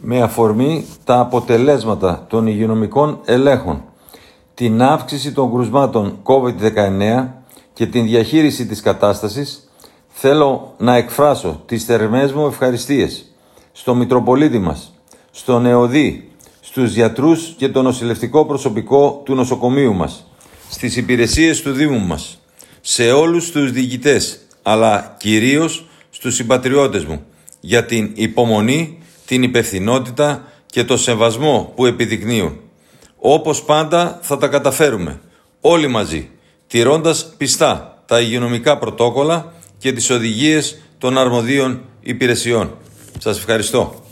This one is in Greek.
με αφορμή τα αποτελέσματα των υγειονομικών ελέγχων, την αύξηση των κρουσμάτων COVID-19 και την διαχείριση της κατάστασης, θέλω να εκφράσω τις θερμές μου ευχαριστίες στο Μητροπολίτη μας, στον ΕΟΔΗ, στους γιατρούς και το νοσηλευτικό προσωπικό του νοσοκομείου μας, στις υπηρεσίες του Δήμου μας, σε όλους τους διοικητές, αλλά κυρίως στους συμπατριώτες μου, για την υπομονή, την υπευθυνότητα και το σεβασμό που επιδεικνύουν. Όπως πάντα θα τα καταφέρουμε, όλοι μαζί, τηρώντας πιστά τα υγειονομικά πρωτόκολλα και τις οδηγίες των αρμοδίων υπηρεσιών. Σας ευχαριστώ.